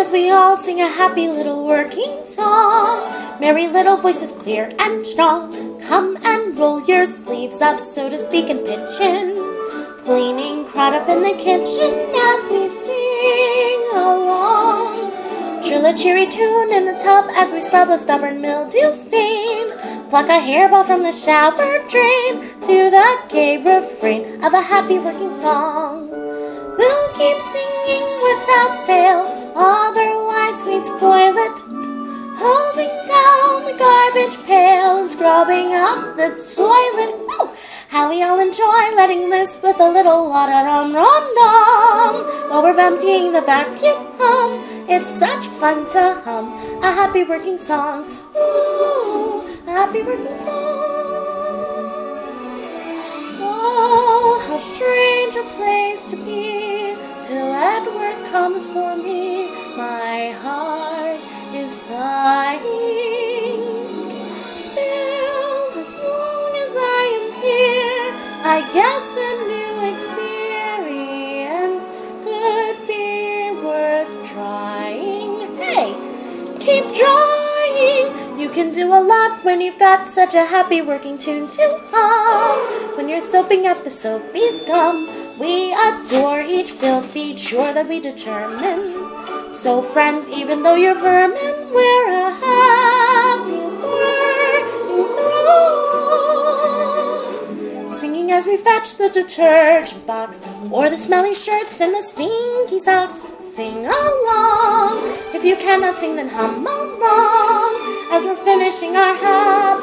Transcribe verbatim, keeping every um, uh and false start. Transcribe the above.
as we all sing a happy little working song. Merry little voices clear and strong. Come and roll your sleeves up, so to speak, and pitch in. Cleaning crowd up in the kitchen as we sing along. Trill a cheery tune in the tub as we scrub a stubborn mildew stain. Pluck a hairball from the shower drain to the gay refrain of a happy working song. We'll keep singing without fail, otherwise we'd spoil it. Hosing down the garbage pail and scrubbing up the toilet. Oh, how we all enjoy letting loose with a little la-da-dum-rum-dum while we're emptying the vacuum hum. It's such fun to hum a happy working song. Ooh, a happy working song. Oh, how strange a place to be till Edward comes for me. My heart is sighing. Still, as long as I am here, I guess a new experience could be worth trying. Hey, keep trying. You can do a lot when you've got such a happy working tune to hum. When you're soaping up the soapy scum, we adore each filthy chore that we determine. So friends, even though you're vermin, we're a happy working throng. Singing as we fetch the detergent box, or the smelly shirts and the stinky socks. Sing along. If you cannot sing, then hum along as we're finishing our happy